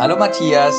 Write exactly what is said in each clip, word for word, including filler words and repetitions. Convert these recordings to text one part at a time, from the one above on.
Hallo Matthias.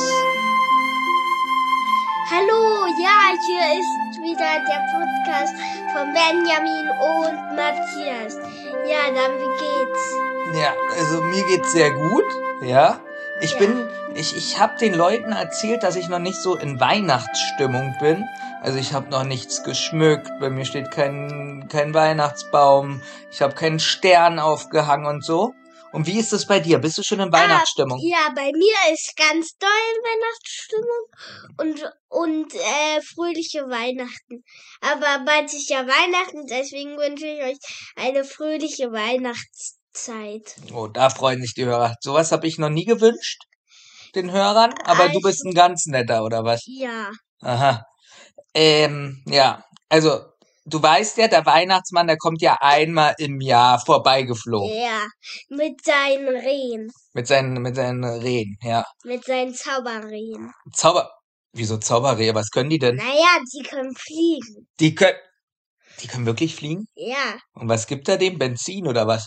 Hallo, ja, hier ist wieder der Podcast von Benjamin und Matthias. Ja, dann wie geht's? Ja, also mir geht's sehr gut, ja. Ich Ja. bin, ich, ich habe den Leuten erzählt, dass ich noch nicht so in Weihnachtsstimmung bin. Also ich habe noch nichts geschmückt, bei mir steht kein, kein Weihnachtsbaum, ich habe keinen Stern aufgehangen und so. Und wie ist es bei dir? Bist du schon in Weihnachtsstimmung? Ah, ja, bei mir ist ganz doll Weihnachtsstimmung und, und äh, fröhliche Weihnachten. Aber bald ist ja Weihnachten, deswegen wünsche ich euch eine fröhliche Weihnachtszeit. Oh, da freuen sich die Hörer. Sowas habe ich noch nie gewünscht, den Hörern. Aber du bist Also, ein ganz netter, oder was? ja. Aha. Ähm, ja, also du weißt ja, der Weihnachtsmann, der kommt ja einmal im Jahr vorbeigeflogen. Ja, mit seinen Rehen. Mit seinen, mit seinen Rehen, ja. Mit seinen Zauberrehen. Zauber... Wieso Zauberrehe? Was können die denn? Naja, sie können fliegen. Die können... Die können wirklich fliegen? Ja. Und was gibt er dem? Benzin oder was?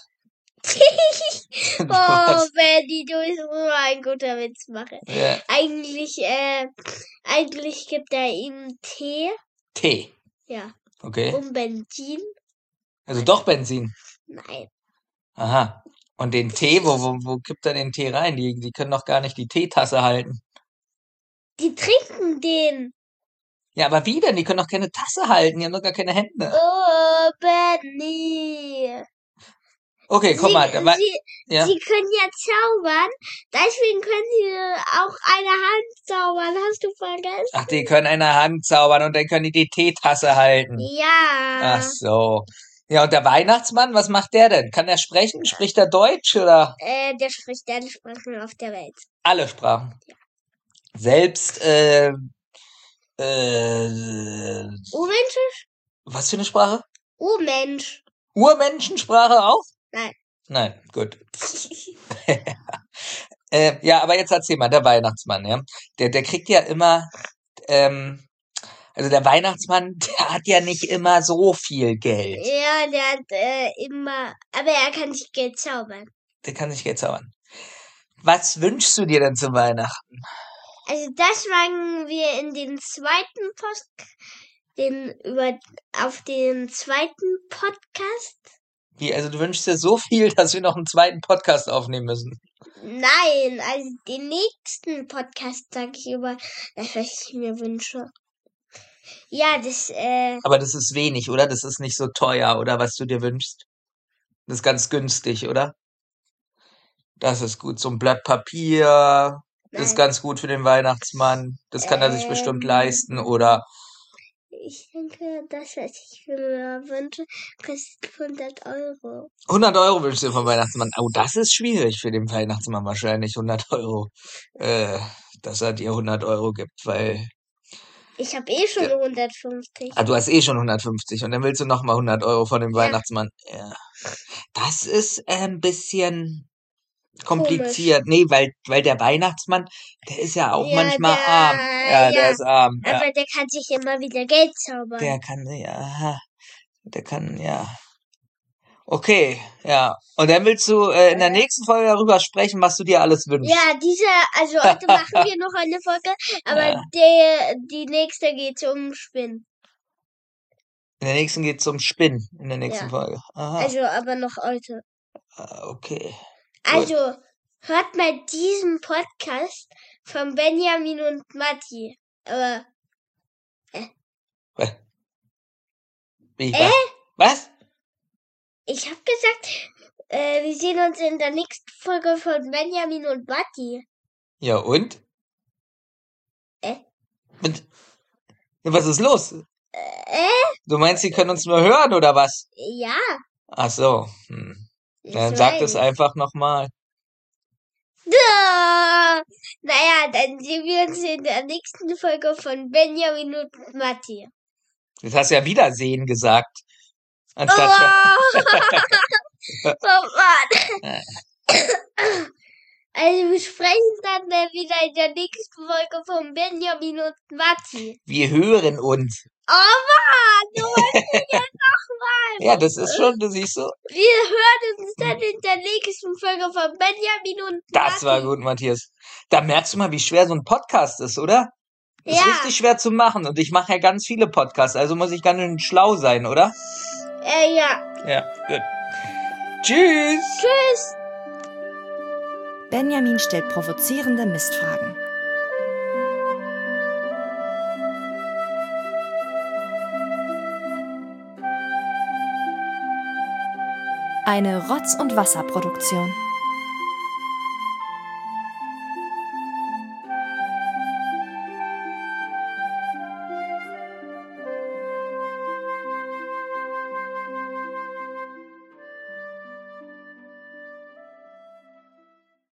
Oh, Was? Benny, du bist nur ein guter Witz machen. Ja. Eigentlich, äh, eigentlich gibt er ihm Tee. Tee. Ja. Okay. Und Benzin. Also doch Benzin. Nein. Aha. Und den Tee, wo, wo, wo gibt er den Tee rein? Die, die können doch gar nicht die Teetasse halten. Die trinken den. Ja, aber wie denn? Die können doch keine Tasse halten. Die haben doch gar keine Hände. Oh, Benny. Okay, komm Sie, mal. da war- sie, Ja. sie können ja zaubern. Deswegen können sie auch eine Hand zaubern. Hast du vergessen? Ach, die können eine Hand zaubern und dann können die die Teetasse halten. Ja. Ach so. Ja, und der Weihnachtsmann, was macht der denn? Kann er sprechen? Spricht er Deutsch oder Äh, der spricht alle Sprachen auf der Welt. alle Sprachen? Selbst, äh, äh, Urmensch? was für eine Sprache? Urmensch. Urmenschensprache auch? Nein. Nein, gut. Äh, ja, aber jetzt erzähl mal, der Weihnachtsmann, ja. Der, der kriegt ja immer, ähm, also der Weihnachtsmann, der hat ja nicht immer so viel Geld. Ja, der hat äh, immer, aber er kann sich Geld zaubern. Der kann sich Geld zaubern. Was wünschst du dir denn zu Weihnachten? Also das machen wir in den zweiten Post, den über auf den zweiten Podcast. Wie, also du wünschst dir so viel, dass wir noch einen zweiten Podcast aufnehmen müssen. Nein, also den nächsten Podcast sage ich über das, was ich mir wünsche. Ja, das äh, Aber das ist wenig, oder? Das ist nicht so teuer, oder was du dir wünschst? Das ist ganz günstig, oder? Das ist gut. So ein Blatt Papier ist nein. ganz gut für den Weihnachtsmann. Das kann er sich bestimmt Ähm, leisten. Oder Ich denke, das, was ich mir wünsche, kostet hundert Euro. hundert Euro wünschst du dir vom Weihnachtsmann. Oh, das ist schwierig für den Weihnachtsmann wahrscheinlich, hundert Euro. Äh, dass er dir hundert Euro gibt, weil... Ich habe eh schon Ja. hundertfünfzig. Ah, du hast eh schon hundertfünfzig und dann willst du nochmal hundert Euro von dem Ja. Weihnachtsmann. Ja. Das ist äh, ein bisschen Komisch. kompliziert. Nee, weil, weil der Weihnachtsmann, der ist ja auch Ja, manchmal der- arm. Ja, der ja. ist arm. Ja. Aber der kann sich immer wieder Geld zaubern. Der kann, ja, der kann, ja. Okay, ja. Und dann willst du äh, in der nächsten Folge darüber sprechen, was du dir alles wünschst. Ja, diese, also heute machen wir noch eine Folge, aber Ja. der, die nächste geht um Spinnen. In der nächsten geht's zum Spinnen, in der nächsten Ja. Folge. Aha, Also, aber noch heute. ah, okay. Also, hört mal diesen Podcast von Benjamin und Matti. Aber, Wie, Äh? was? ich hab gesagt, äh, wir sehen uns in der nächsten Folge von Benjamin und Matti. Ja, und? Äh? Und ja, was ist los? Äh? Du meinst, sie können uns nur hören, oder was? Ja. Ach so. Hm. das Dann sag meine das ich. einfach nochmal. Da! Naja, dann sehen wir uns in der nächsten Folge von Benjamin und Matti. Jetzt hast du ja Wiedersehen gesagt. Anstatt Oh, oh Mann. Also sprechen dann äh, wieder in der nächsten Folge von Benjamin und Matti. Wir hören uns. Aber, du wolltest jetzt nochmal. Ja, das ist schon, du siehst so. Wir hören uns dann in der nächsten Folge von Benjamin und Matti. Das war gut, Matthias. Da merkst du mal, wie schwer so ein Podcast ist, oder? Ist Ja. richtig schwer zu machen. Und ich mache ja ganz viele Podcasts, also muss ich ganz schön schlau sein, oder? Äh, ja. Ja, gut. Tschüss. Tschüss. Benjamin stellt provozierende Mistfragen. Eine Rotz- und Wasserproduktion.